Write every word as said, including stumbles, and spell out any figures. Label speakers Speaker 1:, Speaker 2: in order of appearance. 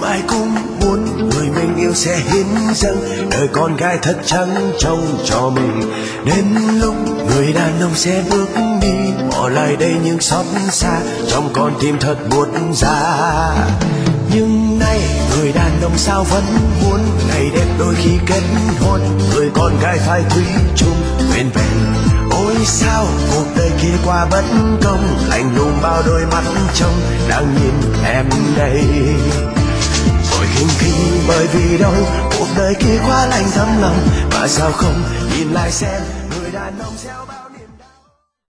Speaker 1: ai cũng muốn người mình yêu sẽ hiến dâng đời con gái thật trắng trông cho mình. Đến lúc người đàn ông sẽ bước đi, bỏ lại đây những xót xa trong con tim thật buốt giá. Nhưng nay người đàn ông sao vẫn muốn ngày đẹp đôi khi kết hôn, người con gái phải thủy chung quên vẹn. Ôi sao cuộc đời kia qua bất công, lạnh lùng bao đôi mắt trông đang nhìn em đây. Rồi khinh khi bởi vì đâu cuộc đời kia quá lạnh thấm lòng, mà sao không nhìn lại xem người đàn ông gieo